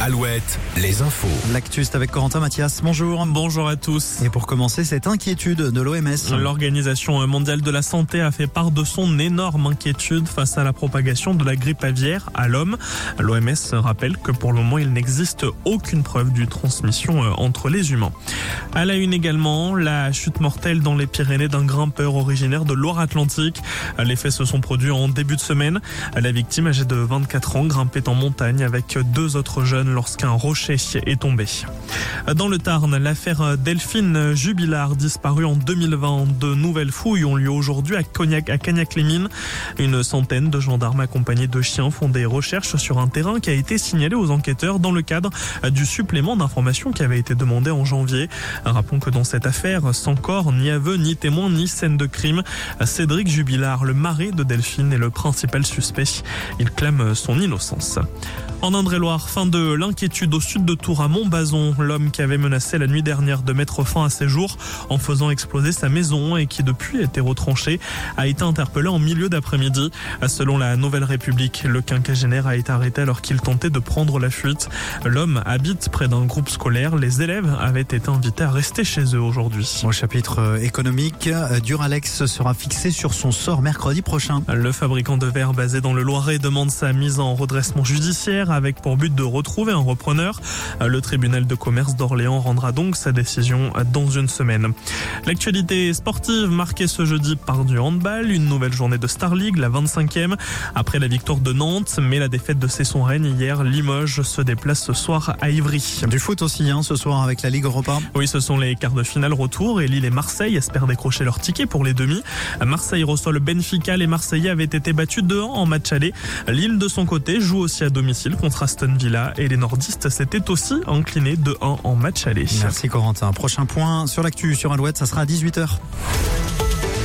Alouette, les infos. L'actu, c'est avec Corentin Mathias. Bonjour. Bonjour à tous. Et pour commencer, cette inquiétude de l'OMS. L'Organisation mondiale de la santé a fait part de son énorme inquiétude face à la propagation de la grippe aviaire à l'homme. L'OMS rappelle que pour le moment, il n'existe aucune preuve d'une transmission entre les humains. À la une également, la chute mortelle dans les Pyrénées d'un grimpeur originaire de Loire-Atlantique. Les faits se sont produits en début de semaine. La victime, âgée de 24 ans, grimpait en montagne avec 2 autres jeunes lorsqu'un rocher est tombé. Dans le Tarn, l'affaire Delphine Jubilard, disparue en 2020. De nouvelles fouilles ont lieu aujourd'hui à Cagnac-les-Mines. Une centaine de gendarmes accompagnés de chiens font des recherches sur un terrain qui a été signalé aux enquêteurs dans le cadre du supplément d'information qui avait été demandé en janvier. Rappelons que dans cette affaire, sans corps, ni aveu, ni témoin, ni scène de crime, Cédric Jubilard, le mari de Delphine, est le principal suspect. Il clame son innocence. En Indre-et-Loire, fin de l'inquiétude au sud de Tours à Montbazon. L'homme qui avait menacé la nuit dernière de mettre fin à ses jours en faisant exploser sa maison et qui depuis a été retranché a été interpellé en milieu d'après-midi. Selon la Nouvelle République, le quinquagénaire a été arrêté alors qu'il tentait de prendre la fuite. L'homme habite près d'un groupe scolaire. Les élèves avaient été invités à rester chez eux aujourd'hui. Au chapitre économique, Duralex sera fixé sur son sort mercredi prochain. Le fabricant de verre basé dans le Loiret demande sa mise en redressement judiciaire avec pour but de retrouver un repreneur. Le tribunal de commerce d'Orléans rendra donc sa décision dans une semaine. L'actualité sportive marquée ce jeudi par du handball, une nouvelle journée de Star League, la 25e, après la victoire de Nantes, mais la défaite de Cesson-Rennes hier. Limoges se déplace ce soir à Ivry. Du foot aussi, ce soir avec la Ligue Europa. Oui, ce sont les quarts de finale retour et Lille et Marseille espèrent décrocher leur ticket pour les demi. Marseille reçoit le Benfica, les Marseillais avaient été battus 2-1 en match aller. Lille de son côté joue aussi à domicile contre Aston Villa et les nordistes s'étaient aussi inclinés 2-1 en match aller. Merci Corentin. Prochain point sur l'actu sur Alouette, ça sera à 18h.